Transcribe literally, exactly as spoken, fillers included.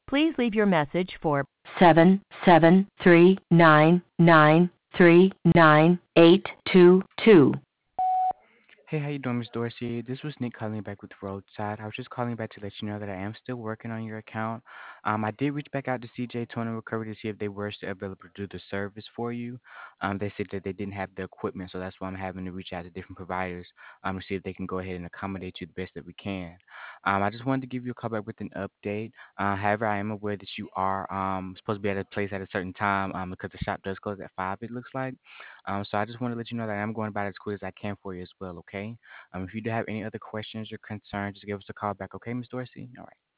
Please leave your message for seven seven three nine nine three nine eight two two. Hey, how you doing, Miss Dorsey? This was Nick calling back with Roadside. I was just calling back to let you know that I am still working on your account. Um, I did reach back out to C J Towing Recovery to see if they were still available to do the service for you. Um, they said that they didn't have the equipment, so that's why I'm having to reach out to different providers um, to see if they can go ahead and accommodate you the best that we can. Um, I just wanted to give you a call back with an update. Uh, however, I am aware that you are um, supposed to be at a place at a certain time um, because the shop does close at five, it looks like. Um, so I just want to let you know that I'm going about it as quick as I can for you as well, okay? Um, if you do have any other questions or concerns, just give us a call back, okay, Miss Dorsey? All right.